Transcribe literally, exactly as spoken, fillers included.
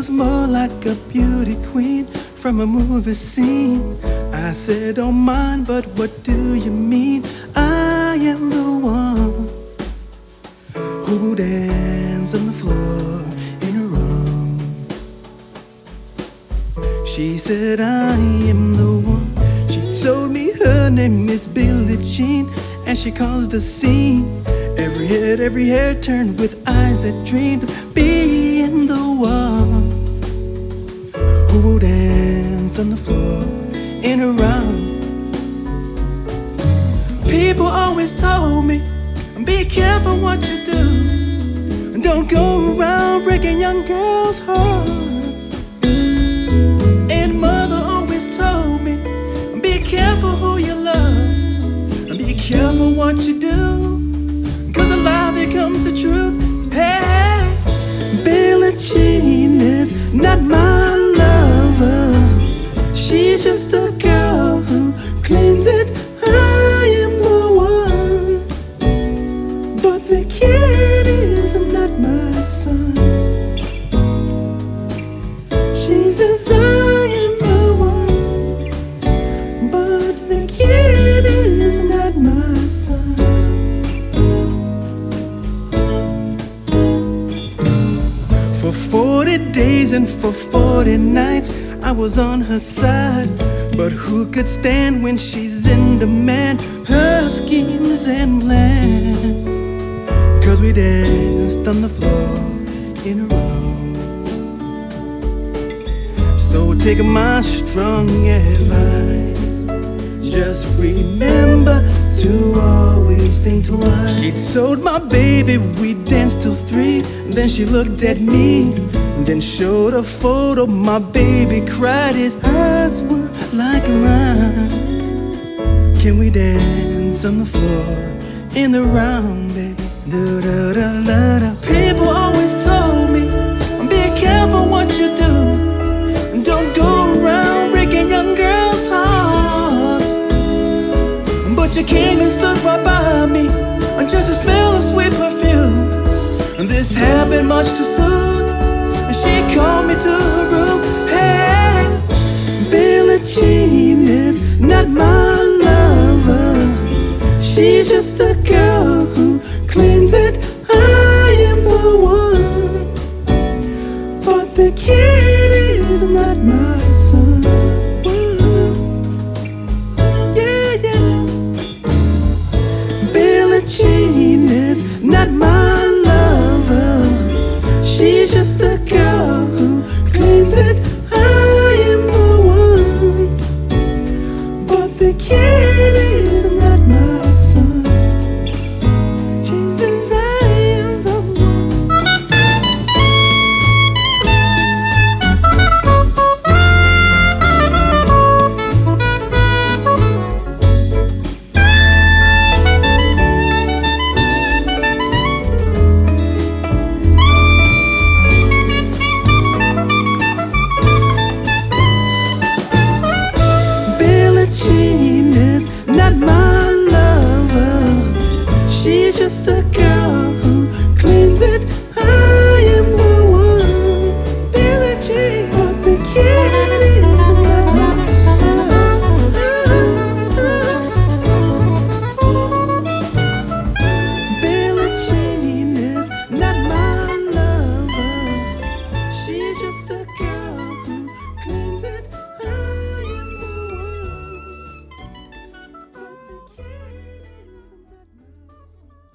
was more like a beauty queen from a movie scene. I said, don't mind, but what do you mean? I am the one who will dance on the floor in her room. She said, I am the one. She told me her name is Billie Jean, and she caused a scene. Every head, every hair turned with eyes that dreamed of being the one who will dance on the floor in a round. People always told me, be careful what you do, don't go around breaking young girls' hearts. And mother always told me, be careful who you love, be careful what you do, 'cause a lie becomes the truth. Hey, Billie Jean is not my lover. She's just a girl who claims that I am the one, but the kid is not my son. She says I am the one, but the kid is not my son. For forty days and for forty nights I was on her side, but who could stand when she's in demand? Her schemes and plans, 'cause we danced on the floor in a row. So take my strong advice, just remember to always think twice. She told my baby we danced till three, then she looked at me, then showed a photo. My baby cried, his eyes were like mine. Can we dance on the floor in the round, baby? Da, da, da, da, da. People always told me, be careful what you do, don't go around breaking young girls' hearts. But you came and stood right by me, just to smell of sweet perfume. And this happened much too soon. She called me to her room. Hey, Billie Jean is not my lover. She's just a girl who claims that I am the one, but the kid is not my son. Yeah, yeah. Billie Jean is not my lover. She's just a girl who claims that I am the one, but the kid is not my son. She says I am the Jean is not my lover. She's just a